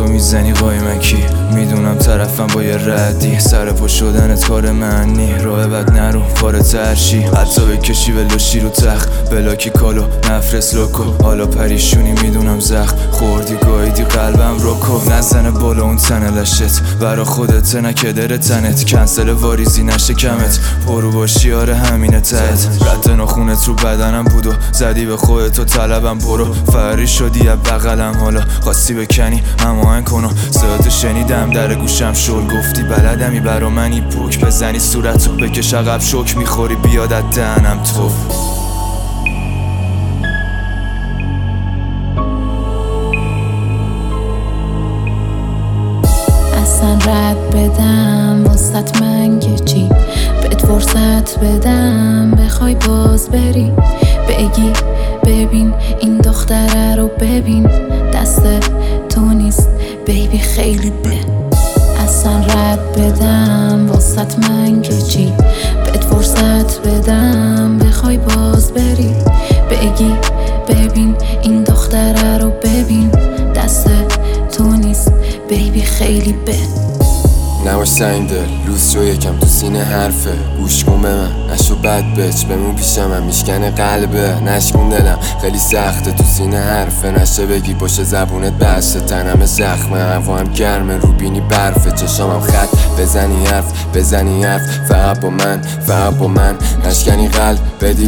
تو میزنی قایمکی، میدونم طرفم با یه ردی، سر پا شدنت کار منی، راه بد نرو وارد ترشی، حتی بکشی ولوشی رو تخت، بلاکی کالو نفرس لوکو، حالا پریشونی میدونم زخم خوردی گایدی قلبم روکو، نزنه بالا اون تنه لشت برا خودت نکدر تنت، کنسل واریزی نشه کمت، پرو باشی آره همینه تهت، رد ناخونت رو بدنم بود و زدی به خودت و طلبم برو، فری شدی از بغلم حالا خواستی بکنی هماهنگ کن و صداتو شنیدم در گوشم شل، گفتی بلدمی برا منی پوک بزنی صورتو بکش عقب شوک میخوری بیاد از دهنم تو. اصلا رد بدم واسط من که چی، بهت فرصت بدم بخوای باز بری، بگی ببین این دختره رو ببین دست تو نیست بیبی خیلی به، اصلا رد بدم واسط من که چی، بهت فرصت بدم بخوای باز بری، بگی ببین این دختره رو ببین دست تو نیست بیبی خیلی به. نباش سنگ دل لوس شو یکم تو سینه حرفه، گوش کن به من نشو بد بچ بمون پیشم هم میشکنه قلبه، نشکون دلم خیلی سخته تو سینه حرفه، نشه بگی پشت زبونت بسته تنم زخمه، هوا هم گرمه رو بینی برفه، چشامم خط بزنی حرف فقط با من نشکنی قلب بدی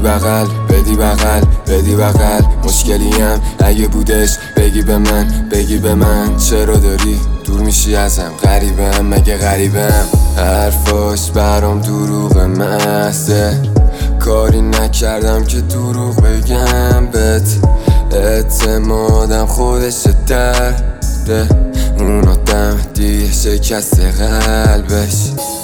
بغل مشکلی هم اگه بودش بگی به من چرا داری دور میشی ازم، غریبم مگه غریبم، حرفاش برام دروغ محضه، کاری نکردم که دروغ بگم بهت، اعتمادم خودش درده، اون آدم دیگه شکست قلبش.